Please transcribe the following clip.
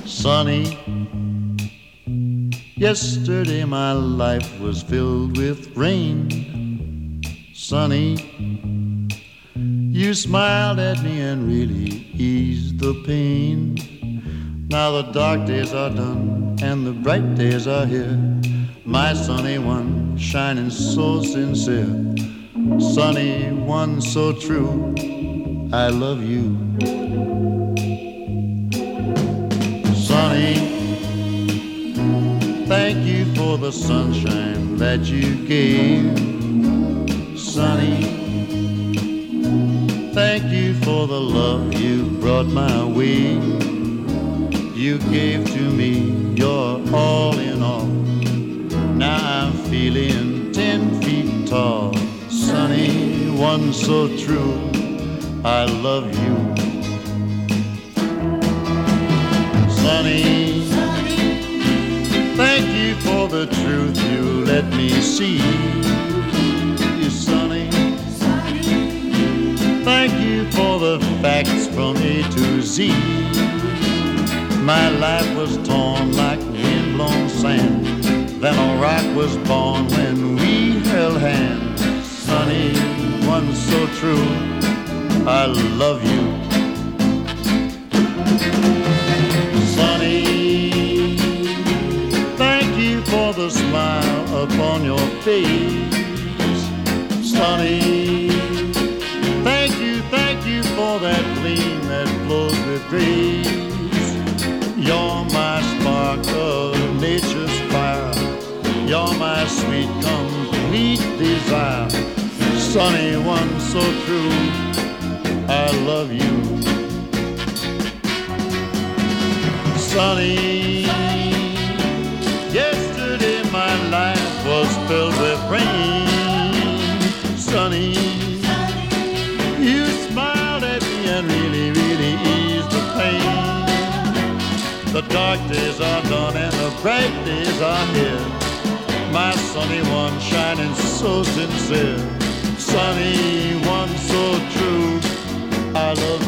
Sunny, yesterday my life was filled with rain. Sunny, you smiled at me and really eased the pain. Now the dark days are done and the bright days are here. My sunny one shining so sincere. Sunny one so true, I love you. Sunny, thank you for the sunshine that you gave. Sunny, thank you for the love you brought my way. You gave to me your all in all. Now I'm feeling 10 feet tall. Sunny, one so true, I love you. Sunny, thank you for the truth you let me see. Sunny, thank you for the facts from A to Z. My life was torn like windblown sand. Then a rock was born when we held hands. Sunny, one so true, I love you. Sunny, thank you for the smile upon your face. Sunny, thank you for that gleam that flows with grace. You're my spark of nature's fire. You're my sweet, complete desire. Sunny one so true, I love you. Sunny, yesterday my life was filled with rain. Sunny, you smiled at me and really, really eased the pain. The dark days are done and the bright days are here. My sunny one shining so sincere. Sunny one so true, I love